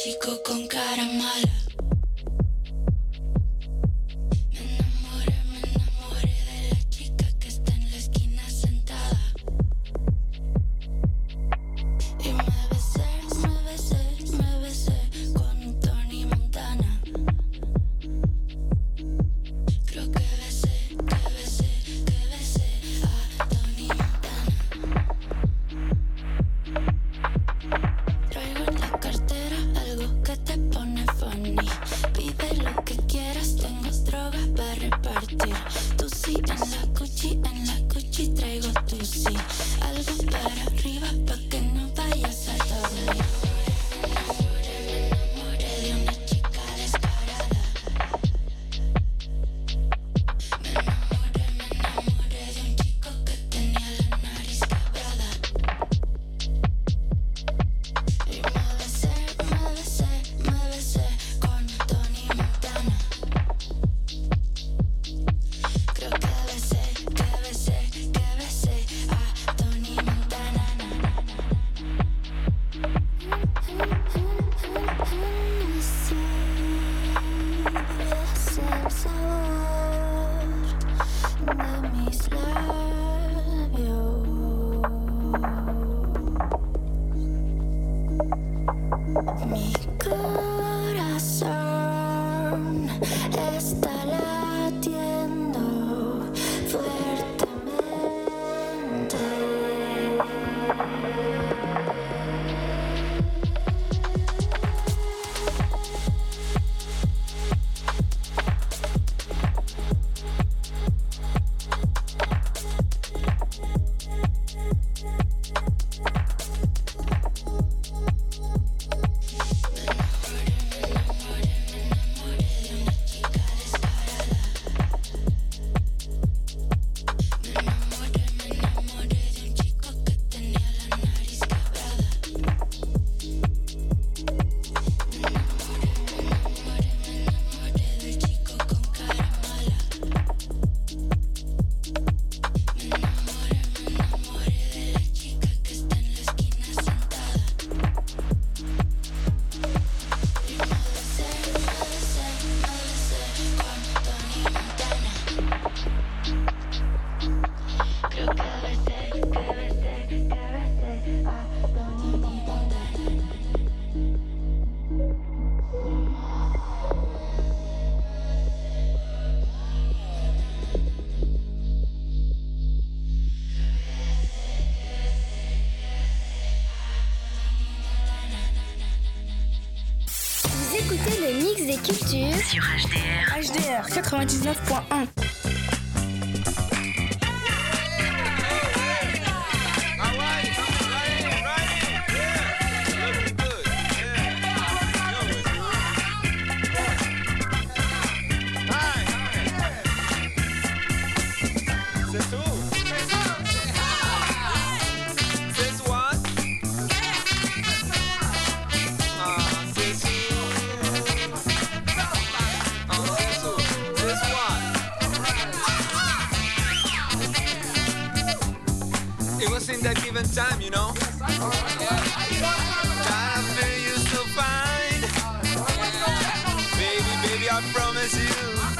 chico con cara mala. Me enamoré de la chica que está en la esquina sentada. Y me besé con Tony Montana. Creo que besé a Tony Montana. Traigo en la cartera algo que te pone funny. Pide lo que quieras, tengo droga para repartir. Tú sí en la Gucci traigo tú sí. Algo para arriba pa' que no vayas a dormir. Me enamoré de una chica descarada. Me enamoré de un chico que tenía la nariz quebrada. Y me besé con Tony Montana. Creo que besé a Tony Montana. Sí, el sabor de mis labios. Mi corazón está latiendo fuertemente. Vous écoutez le mix des cultures sur HDR. HDR 99.1. In that given time, you know. Trying to feel you so fine. Baby, I promise you,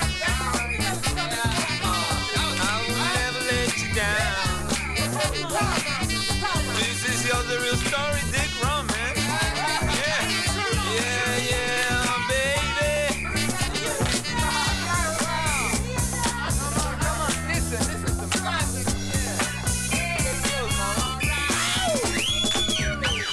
I will never let you down. This is the real story, Dick Rum, man. Yeah, baby. Come on, listen to me.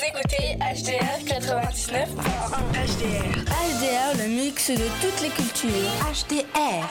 écoutez HDR 99.1. HDR. HDR, le mix de toutes les cultures. HDR.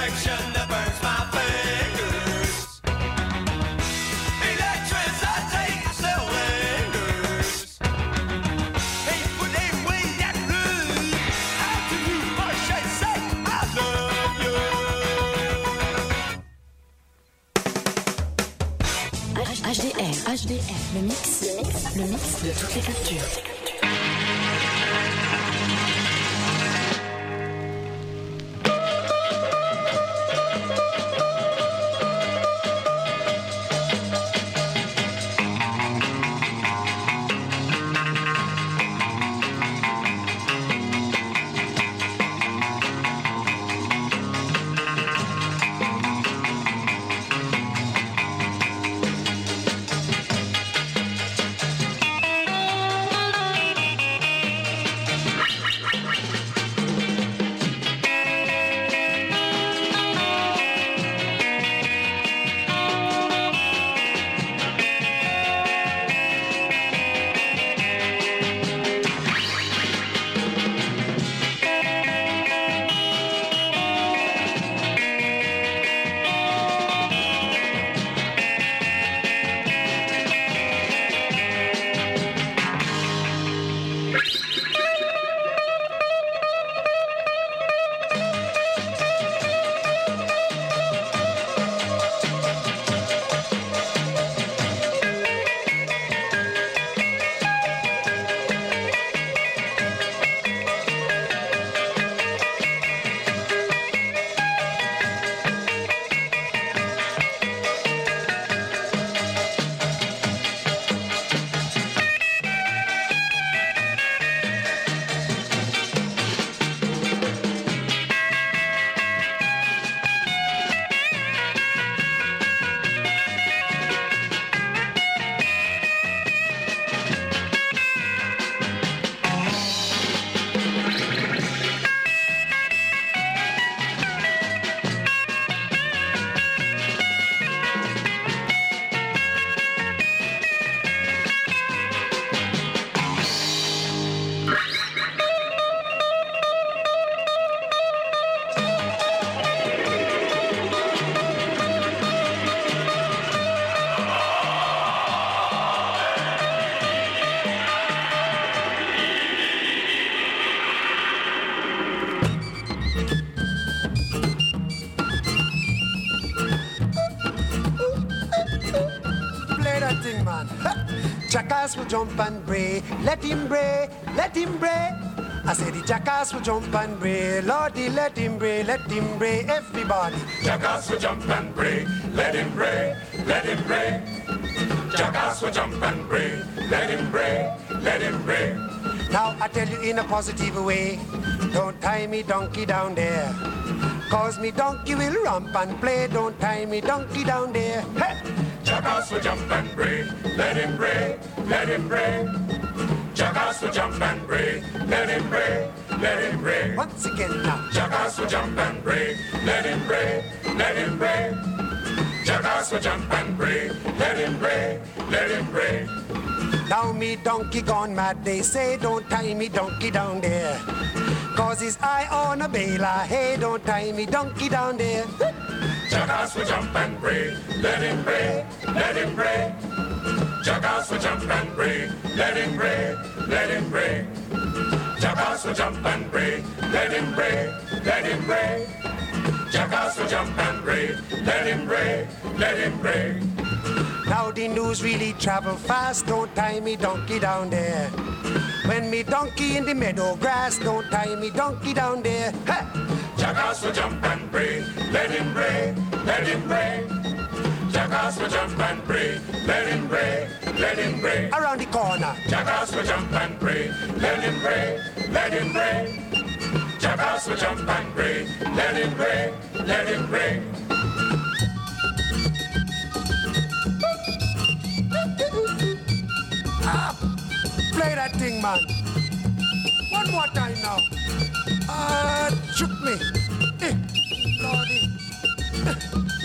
direction that burns my fingers. Electricity still lingers. People they wait and look. How can you push and say I love you? HDR, le mix de toutes les cultures. Jackass will jump and bray, let him bray, let him bray. I said the jackass will jump and bray, Lordy, let him bray, everybody. Jackass will jump and bray, let him bray, let him bray. Jackass will jump and bray, let him bray, let him bray. Now I tell you in a positive way, don't tie me donkey down there. Cause me donkey will romp and play, don't tie me donkey down there. Hey! Jackass will jump and bray, let him bray, let him bray. Jackass will jump and bray, let him bray, let him bray. Once again now. Jackass will jump and bray, let him bray, let him bray. Jackass will jump and bray, let him bray, let him bray. Now me donkey gone mad, they say don't tie me donkey down there. Cause his eye on a bailer, hey don't tie me donkey down there. Jackass will jump and bray, let him bray, let him bray. Jackass will jump and bray, let him bray, let him bray. Jackass will jump and bray, let him bray, let him bray. Jackass will jump and bray, let him bray, let him bray. Now the news really travel fast, don't tie me donkey down there. When me donkey in the meadow grass, don't tie me donkey down there. Hey! Jackass will jump and bray, let him bray, let him bray. Jackass will jump and bray, let him bray, let him bray. Around the corner. Jackass will jump and bray, let him bray, let him bray. Jackass will jump and bray, let him bray, let him bray. Play that thing, man. One more time now. Shoot me. Lordy.